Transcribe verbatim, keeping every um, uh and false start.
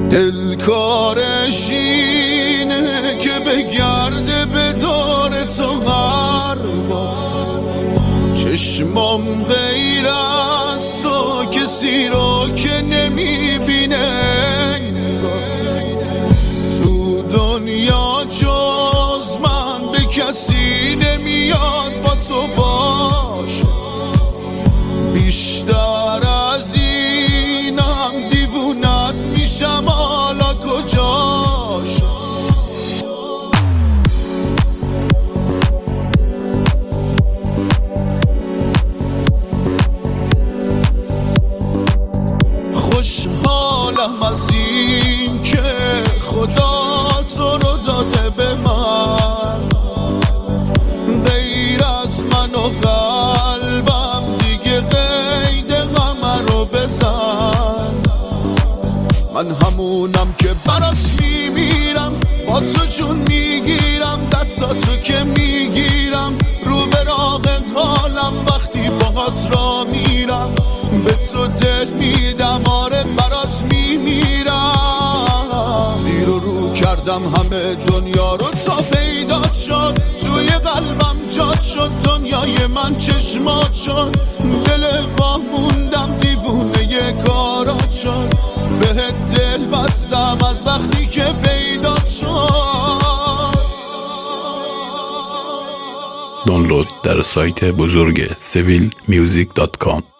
دل کارش اینه که بگرده به دور تو هر بار. چشمام غیر از تو کسی رو که نمیبینه، تو دنیا جز من به کسی نمیاد با تو باش. بیشتر از اینم دیوونت میشم، حالا کجاش؟ خوشحالم از این که خدا تو رو داده به من، غیر از من و قلبم دیگه قید غم رو بزن. من همونم که برات میمیرم، با تو جون میگیرم، دستاتو که میگیرم رو به راق قالم. وقتی باهات را میرم به تو دل میدم، آره برات میمیرم. زیر و رو کردم همه دنیا رو تا پیدات شد، توی قلبم جات شد، دنیای من چشمات شد. دل واه موندم دیوونه کارات شد، بهت دل بستم از وقتی که پیدات شد. دانلود در سایت بزرگ سویل میوزیک دات کام.